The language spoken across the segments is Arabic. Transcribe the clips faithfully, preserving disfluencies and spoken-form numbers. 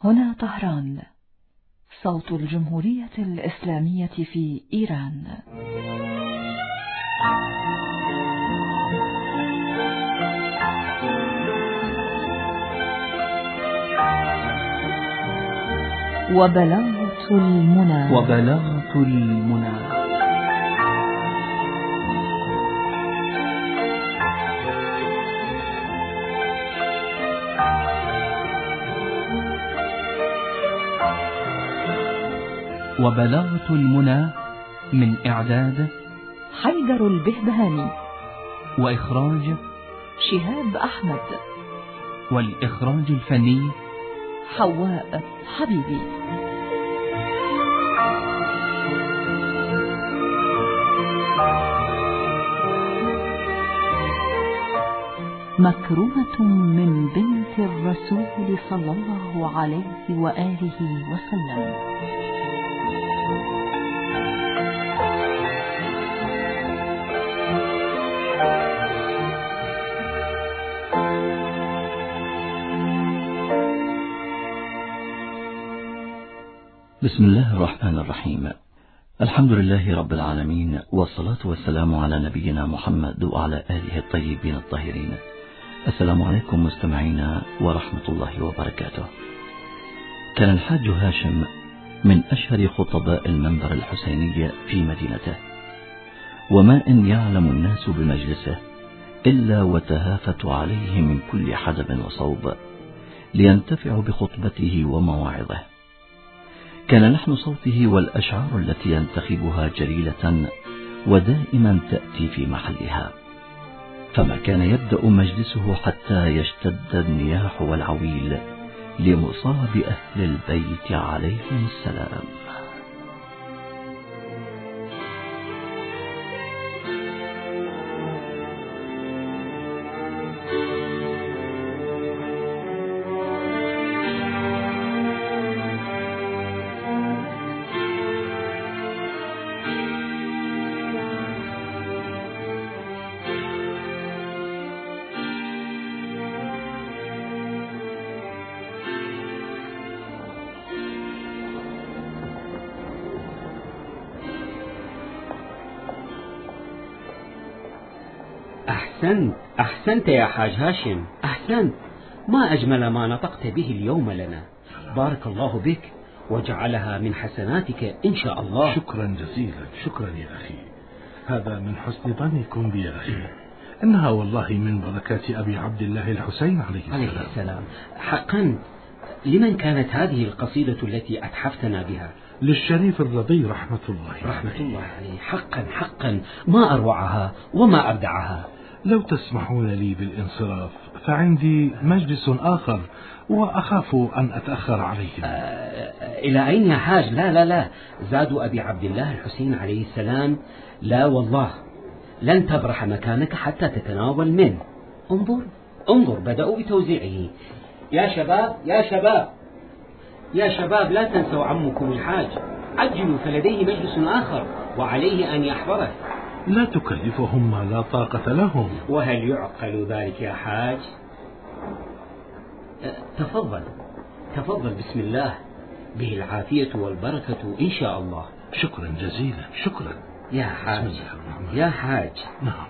هنا طهران، صوت الجمهورية الإسلامية في إيران. وبلاغة المنى وبلاغة المنى وبلاغة المنى من إعداد حيدر البهبهاني، وإخراج شهاب أحمد، والإخراج الفني حواء حبيبي. مكرمة من بنت الرسول صلى الله عليه وآله وسلم. بسم الله الرحمن الرحيم. الحمد لله رب العالمين، والصلاة والسلام على نبينا محمد وعلى آله الطيبين الطاهرين. السلام عليكم مستمعينا ورحمة الله وبركاته. كان الحاج هاشم من أشهر خطباء المنبر الحسيني في مدينته، وما إن يعلم الناس بمجلسه إلا وتهافت عليه من كل حدب وصوب لينتفعوا بخطبته ومواعظه. كان لحن صوته والأشعار التي ينتخبها جليلة ودائما تأتي في محلها، فما كان يبدأ مجلسه حتى يشتد النياح والعويل لمصاب أهل البيت عليهم السلام. أحسنت أحسنت يا حاج هاشم، أحسنت. ما أجمل ما نطقت به اليوم لنا، بارك الله بك وجعلها من حسناتك إن شاء الله. شكرا جزيلا، شكرا يا أخي، هذا من حسن ظنكم بي يا أخي. إنها والله من بركات أبي عبد الله الحسين عليه السلام. عليه السلام. حقا، لمن كانت هذه القصيدة التي أتحفتنا بها؟ للشريف الرضي رحمة الله رحمة الله عليه. حقا حقا، ما أروعها وما أبدعها. لو تسمحون لي بالانصراف فعندي مجلس آخر وأخاف أن أتأخر عليهم. آه إلى أين يا حاج؟ لا لا لا، زاد أبي عبد الله الحسين عليه السلام، لا والله لن تبرح مكانك حتى تتناول منه. انظر انظر، بدأوا بتوزيعه. يا شباب يا شباب يا شباب، لا تنسوا عمكم الحاج، عجلوا فلديه مجلس آخر وعليه أن يحضره. لا تكلفهم ما لا طاقة لهم. وهل يعقل ذلك يا حاج؟ تفضل تفضل، بسم الله، به العافية والبركة إن شاء الله. شكرا جزيلا، شكرا يا حاج. يا حاج، نعم،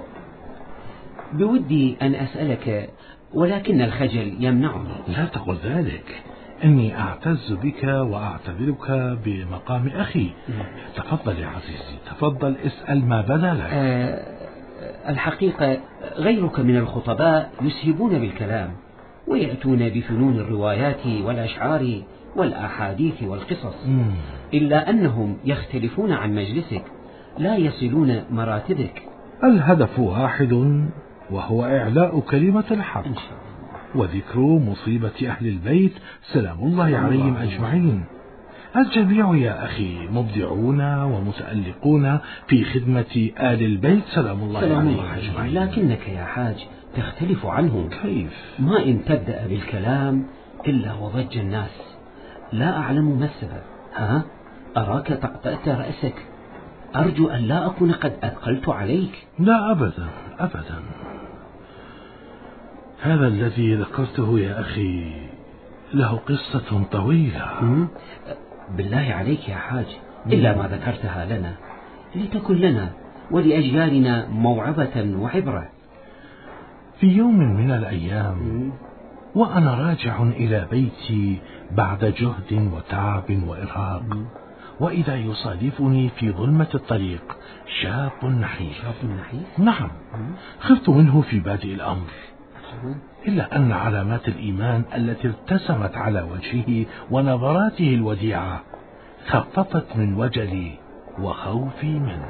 بودي أن أسألك ولكن الخجل يمنعني. لا تقل ذلك، إني أعتز بك وأعتبرك بمقام أخي. تفضل يا عزيزي، تفضل اسأل ما بدا لك. أه الحقيقة غيرك من الخطباء يسهبون بالكلام ويأتون بفنون الروايات والأشعار والأحاديث والقصص، مم. إلا أنهم يختلفون عن مجلسك، لا يصلون مراتبك. الهدف واحد، وهو إعلاء كلمة الحق وذكر مصيبة أهل البيت سلام الله عليهم أجمعين. الجميع يا أخي مبدعون ومتألقون في خدمة آل البيت سلام الله عليهم أجمعين. لكنك يا حاج تختلف عنهم. كيف؟ ما إن تبدأ بالكلام إلا وضج الناس، لا أعلم ما السبب. ها، أراك طأطأت رأسك، أرجو أن لا أكون قد أثقلت عليك. لا أبدا أبدا، هذا الذي ذكرته يا أخي له قصة طويلة. بالله عليك يا حاج، إلا ما ذكرتها لنا لتكن لنا ولأجيالنا موعظة وعبرة. في يوم من الأيام وأنا راجع إلى بيتي بعد جهد وتعب وإرهاق، وإذا يصادفني في ظلمة الطريق شاب نحيف. شاب نحيف؟ نعم، خفت منه في بادئ الأمر، إلا أن علامات الإيمان التي ارتسمت على وجهه ونظراته الوديعة خففت من وجلي وخوفي منه.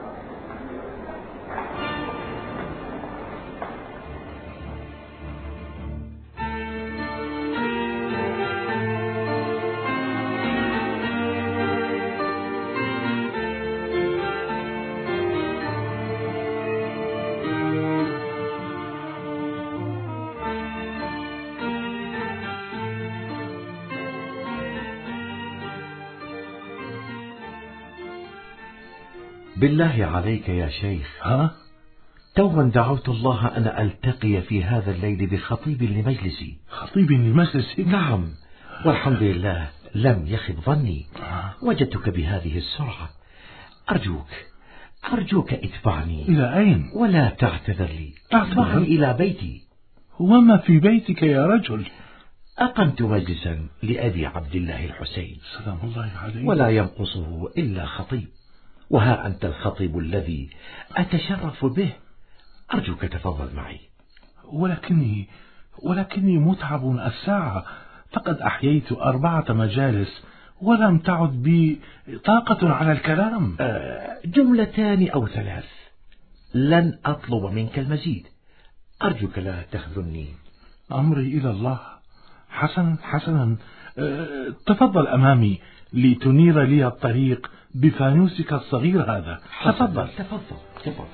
بالله عليك يا شيخ، ها؟ توا دعوت الله أن ألتقي في هذا الليل بخطيب لمجلسي. خطيب لمجلسك؟ نعم، والحمد لله لم يخب ظني، آه. وجدتك بهذه السرعة. أرجوك أرجوك اتبعني. إلى أين؟ ولا تعتذر لي، أعتذر؟ اتبعني إلى بيتي. وما في بيتك يا رجل؟ أقمت مجلسا لأبي عبد الله الحسين سلام الله عليه، ولا ينقصه إلا خطيب، وها أنت الخطيب الذي أتشرف به. أرجوك تفضل معي. ولكني ولكني متعب الساعة، فقد أحييت أربعة مجالس ولم تعد بي طاقة على الكلام. آه جملتان أو ثلاث، لن أطلب منك المزيد. أرجوك لا تخذلني. أمري إلى الله. حسنا حسنا، أه تفضل أمامي لتنير لي الطريق بفانوسك الصغير هذا. تفضل تفضل تفضل.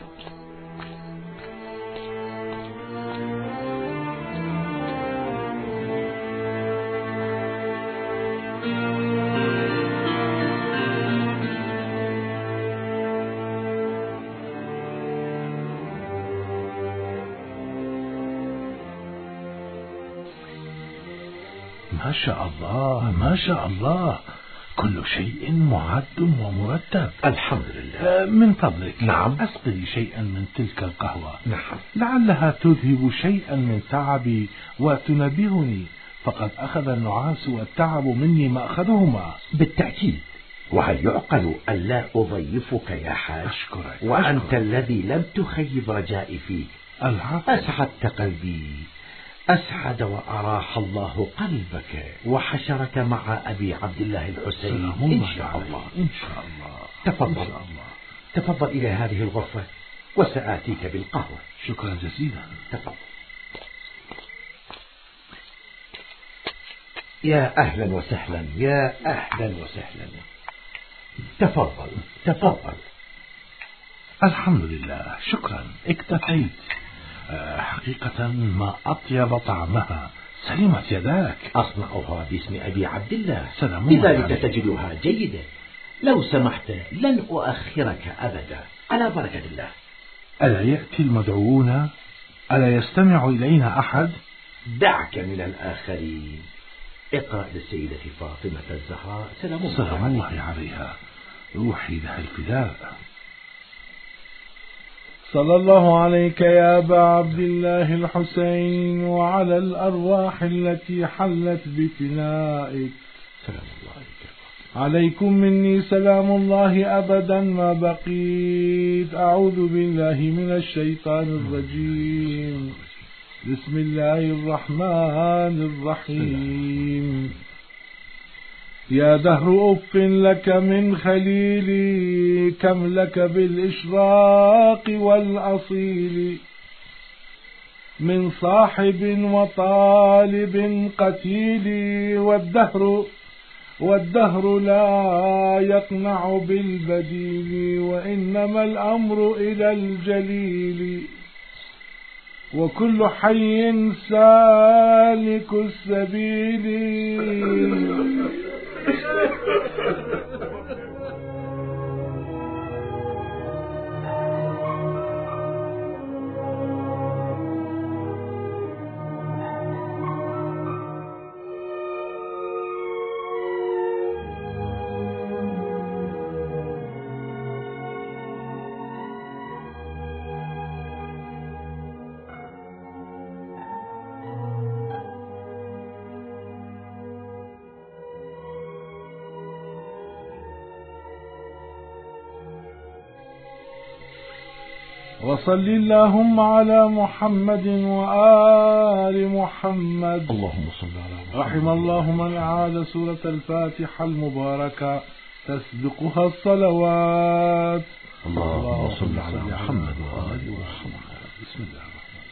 ما شاء الله ما شاء الله، كل شيء معد ومرتب. الحمد لله. من فضلك نعم، أسقي شيئا من تلك القهوة. نعم، لعلها تذهب شيئا من تعبي وتنبهني، فقد أخذ النعاس والتعب مني مأخذهما. بالتأكيد. وهل يعقل أن لا أضيفك يا حاج؟ أشكرك. وأنت أشكرك. الذي لم تخيب رجائي فيك. العفو. أسعدت قلبي، أسعد وأراح الله قلبك، وحشرك مع أبي عبد الله الحسين إن شاء الله. إن شاء الله. تفضل إن شاء الله. تفضل إلى هذه الغرفة وسآتيك بالقهوة. شكرا جزيلا. تفضل. يا أهلا وسهلا، يا أهلا وسهلا. تفضل تفضل. الحمد لله، شكرا، اكتفيت. حقيقة ما أطيب طعمها، سلمت يداك. أصنعها باسم أبي عبد الله، سلام لذلك عليك. تجدها جيدة. لو سمحت لن أؤخرك أبدا، على بركة الله. ألا يأتي المدعوون؟ ألا يستمع إلينا أحد؟ دعك من الآخرين. اقرأ للسيدة فاطمة الزهراء سلام الله سلام الله عليها. عليها، روحي لها الفداء. صلى الله عليك يا أبا عبد الله الحسين، وعلى الأرواح التي حلت بفنائك. سلام الله عليك. عليكم مني سلام الله أبدا ما بقيت. أعوذ بالله من الشيطان الرجيم. بسم الله الرحمن الرحيم. يا دهر أف لك من خليلي، كم لك بالإشراق والأصيل، من صاحب وطالب قتيل، والدهر والدهر لا يقنع بالبديل، وإنما الأمر إلى الجليل، وكل حي سالك السبيل. وصل اللهم على محمد وآل محمد. اللهم صل على محمد. رحم الله من أعاد سورة الفاتحة المباركة تسبقها الصلوات. اللهم صل على محمد وآل محمد. بسم الله الرحمن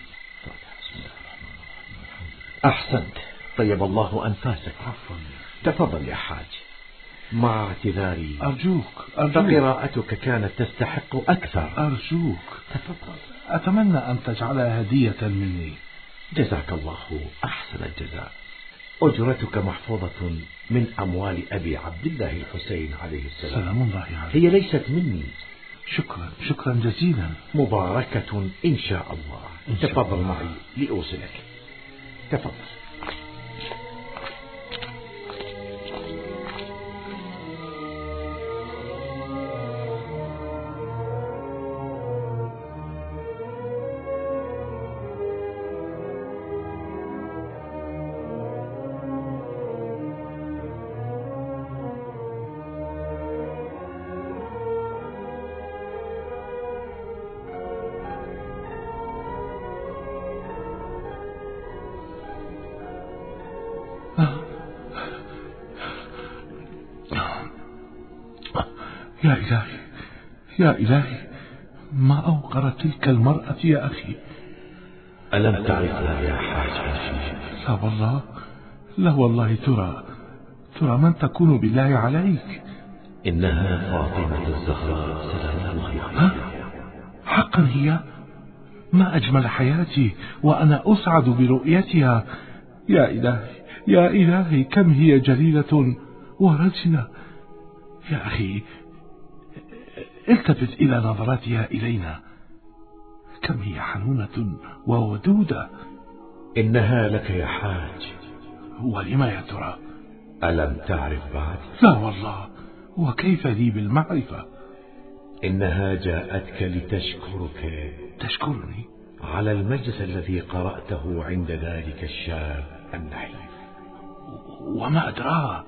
الرحيم. أحسنت، طيب الله أنفاسك. عفوا. تفضل يا حاج. مع اعتذاري أرجوك أرجوك فقراءتك كانت تستحق أكثر. أرجوك تفضل. أتمنى أن تجعلها هدية مني. جزاك الله أحسن الجزاء. أجرتك محفوظة من أموال أبي عبد الله الحسين عليه السلام. سلام الله عليه. هي ليست مني. شكرا شكرا جزيلا. مباركة إن شاء الله. إن شاء تفضل الله. معي لأوصلك. تفضل. يا إلهي يا إلهي، ما أوقر تلك المرأة يا أخي. ألم تعرفها يا حاج؟ لا والله لا والله. ترى ترى من تكون بالله عليك؟ إنها فاطمة الزهراء سلام الله عليها. حقا هي؟ ما أجمل حياتي وأنا أسعد برؤيتها. يا إلهي يا إلهي، كم هي جليلة ورزنة. يا أخي التفت إلى نظراتها إلينا، كم هي حنونة وودودة. إنها لك يا حاج. ولما يا ترى؟ ألم تعرف بعد؟ لا والله، وكيف لي بالمعرفة؟ إنها جاءتك لتشكرك. تشكرني؟ على المجلس الذي قرأته عند ذلك الشاب النحيف. وما أدراها؟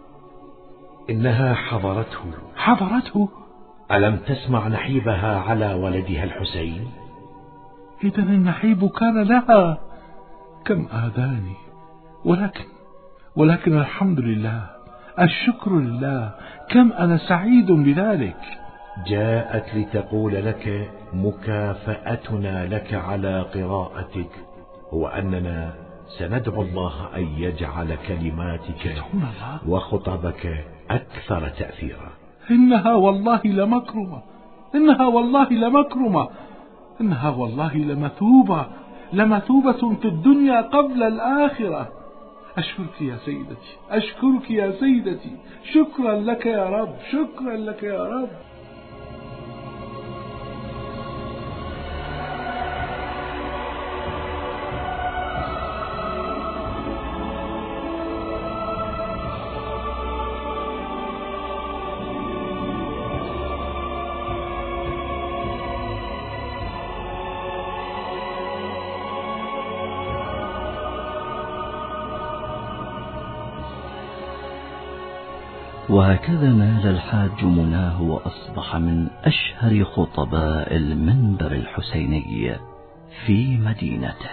إنها حضرته. حضرته؟ ألم تسمع نحيبها على ولدها الحسين؟ إذن النحيب كان لها. كم آذاني، ولكن ولكن الحمد لله، الشكر لله، كم أنا سعيد بذلك. جاءت لتقول لك مكافأتنا لك على قراءتك هو أننا سندعو الله أن يجعل كلماتك وخطبك أكثر تأثيرا. إنها والله لمكرمة، إنها والله لمكرمة، إنها والله لمثوبة، لمثوبة في الدنيا قبل الآخرة. أشكرك يا سيدتي، أشكرك يا سيدتي، شكرا لك يا رب، شكرا لك يا رب. وهكذا نال الحاج مناه وأصبح من أشهر خطباء المنبر الحسيني في مدينته.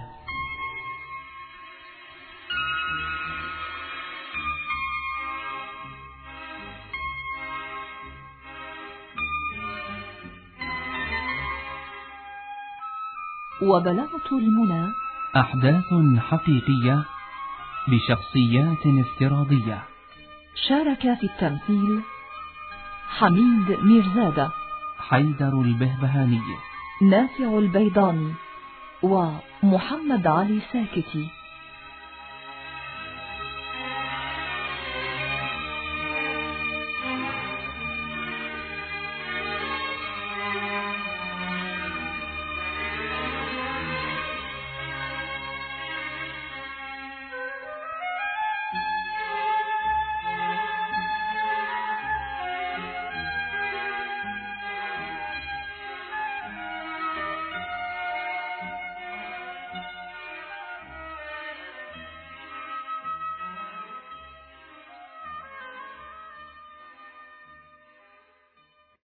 وبلغة المنى أحداث حقيقية بشخصيات افتراضية. شارك في التمثيل حميد ميرزادة، حيدر البهبهاني، نافع البيضاني، ومحمد علي ساكتي.